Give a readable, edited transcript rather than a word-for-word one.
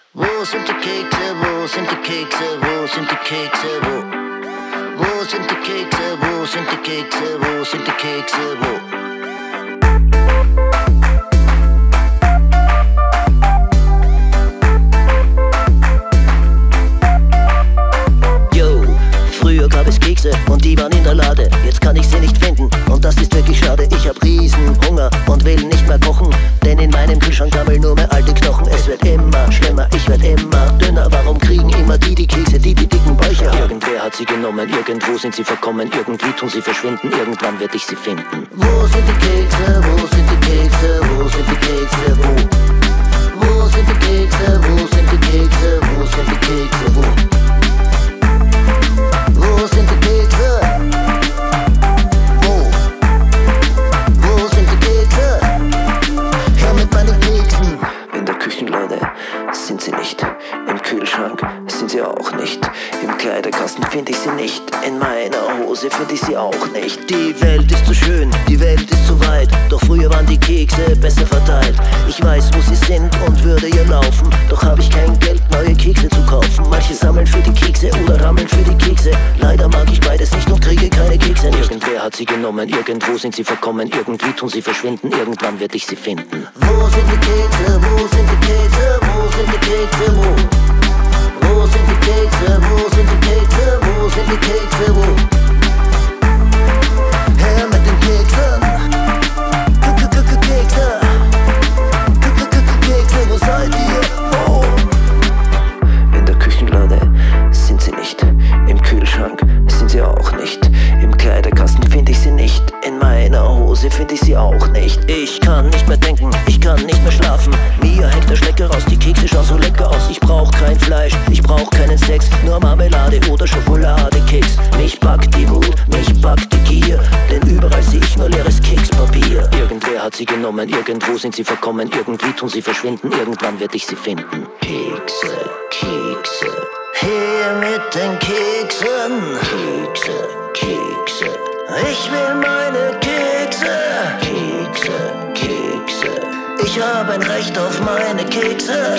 Wo sind die Kekse, wo sind die Kekse, wo sind die Kekse, wo? Wo sind die Kekse, wo sind die Kekse, wo sind die Kekse, wo? Früher gab es Kekse und die waren in der Lade. Jetzt kann ich sie nicht finden und das ist wirklich schade. Ich hab Riesenhunger und will nicht mehr kochen, denn in meinem Kühlschrank sammeln nur mehr alte Knochen. Es wird immer schlimmer, ich werd immer dünner. Warum kriegen immer die Kekse, die dicken Bäuche haben? Irgendwer hat sie genommen, irgendwo sind sie verkommen. Irgendwie tun sie verschwinden, irgendwann werd ich sie finden. Wo sind die Kekse, wo sind die Kekse, wo sind die Kekse, wo? Wo sind die Kekse, wo sind die Kekse, wo sind die Kekse, wo? Wo sind die Kekse? Wo? Wo sind die Kekse? Her mit meinen Keksen. In der Küchenlade sind sie nicht. Im Kühlschrank sind sie auch nicht. Im Kleiderkasten finde ich sie nicht. In meiner Hose finde ich sie auch nicht. Die Welt ist zu schön, die Welt ist zu weit. Doch früher waren die Kekse besser verteilt. Ich weiß, wo sie sind und würde ihr laufen. Doch habe ich kein Geld, neue Kekse zu kaufen. Manche sammeln für die Kekse oder rammeln für die Kekse. Leider mag ich beides nicht und kriege keine Kekse nicht. Irgendwer hat sie genommen, irgendwo sind sie verkommen. Irgendwie tun sie verschwinden, irgendwann werd ich sie finden. Wo sind die Kekse, wo sind die Kekse, wo sind die Kekse, wo? Wo sind die Kekse, wo sind die Kekse, wo sind die Kekse, wo? Her mit den Keksen. Kekse. Kekse, wo seid ihr? Oh. In der Küchenlade sind sie nicht. Im Kühlschrank sind sie auch nicht. Im Kleiderkasten finde ich sie nicht. In meiner Hose finde ich sie auch nicht. Ich kann nicht mehr denken, ich kann nicht mehr schlafen. Mir hängt der Schlecker raus, die Kekse schauen so lecker aus. Ich brauch kein Fleisch, ich brauch keinen Sex, nur Marmelade oder Schokoladekeks. Mich packt die Wut, mich packt die Gier, denn überall sehe ich nur leeres Kekspapier. Irgendwer hat sie genommen, irgendwo sind sie verkommen. Irgendwie tun sie verschwinden, irgendwann werd ich sie finden. Kekse, Kekse, her mit den Keksen. Kekse, Kekse, ich will meine Kekse. Kekse, Kekse, ich habe ein Recht auf meine Kekse.